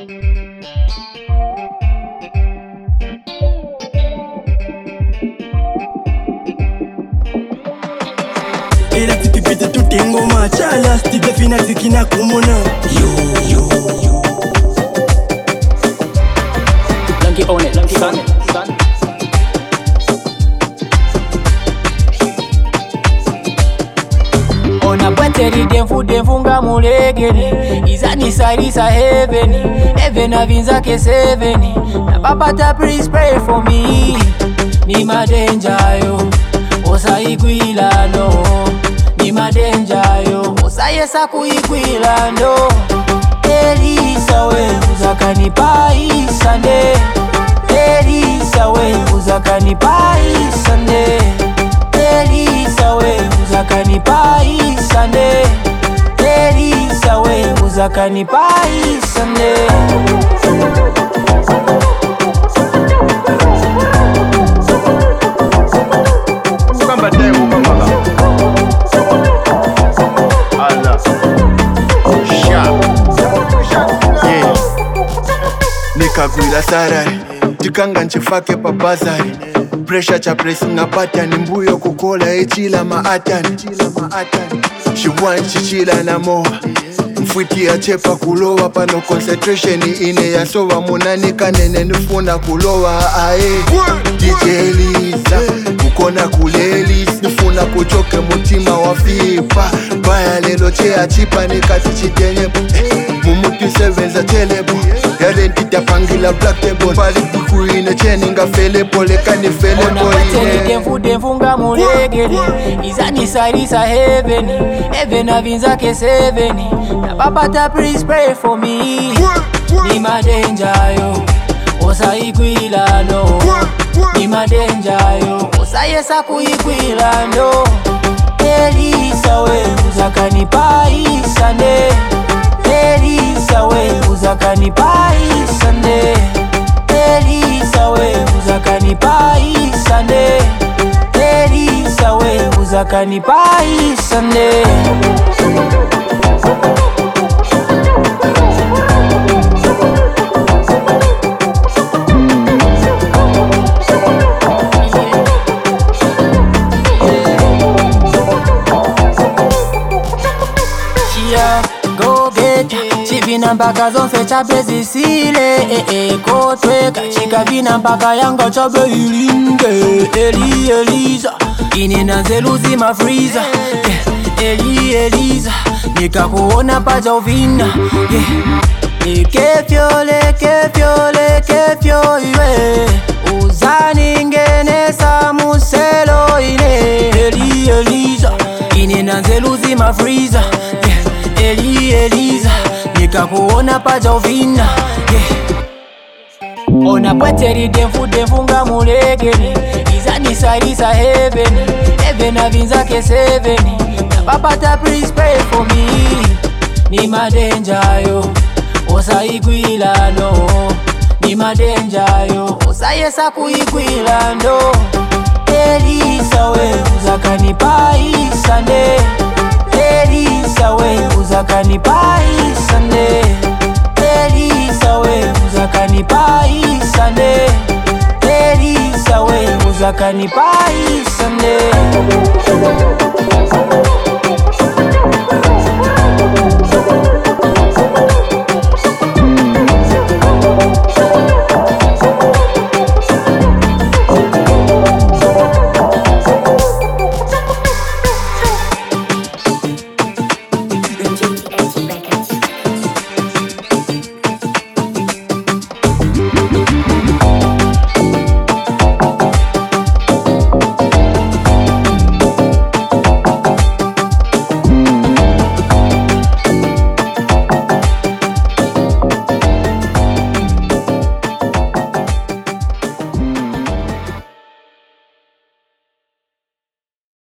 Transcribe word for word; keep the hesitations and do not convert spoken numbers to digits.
Ela tipipita tu tengo machala, stipe fina zikina kumona. Yo yo yo. Lanky on it, Lanky on it, son. Ona bweteri denfu denfunga mulegeni, izani sarisa heaveni, heaven avinza ke seveni. Na babata please pray for me. Ni madenja yo, osa iguila no. Ni madenja yo, osa yesa kuiguila no. Elisa we uzakani paisane, Elisa we uzakani paisane, Elisa we uzakani paisane, Elisa we uzakani paisane. Nikagwila sarai, tikanga nchifake pa bazari. Pressure cha pressing na pattern, mbuyo kukola echila maatani. She want chichila na moa, mfwiti ya chepa kulowa. Pano concentration ine ya sowa, munani kanene nifuna kulowa. Ae, D J Elisa, ukona kulelis, nifuna kuchoke mutima wa fipa. Baya lelo chea chipa nikati chitenye, mumuti seven za telebo. Yale ntita pangila black table, pali buku ine cheni nga fele pole kani fele pole. Ona bweteri denfu denfunga mulegeni, izani sarisa heaveni, heaven avinza ke seveni. Na babata please pray for me. Ni madenja yo, osa iguila no. Ni madenja yo, osa yesa kuiguila no. Elisa we uzakani paisane, Elisa we uzakani paisane, Elisa we uzakani paisane, Elisa we uzakani paisane. Go get chivina mpaka zonse chape zisile eh, eh, kotweka chikavina mpaka yango chape ilinde. Eli Eliza inina zeluzi mafriza yeah. Eli Eliza nikakuona paja uvina yeah. Ekefyo lekefyo lekefyo iwe uzani ngenesa muselo ine. Eli Eliza inina zeluzi mafriza yeah. Eli Eliza nikakuona paja uvina yeah. Ona bweteri denfu denfunga mulegeni, izani sarisa heaveni, heaven avinza ke seveni. Na babata please pray for me. Ni madenja yo, osa iguila no. Ni madenja yo, osa yesa kuiguila no. Elisa we uzakani paisane, Elisa we uzakani paisane, Elisa we uzakani paisane, Elisa we uzakani paisane.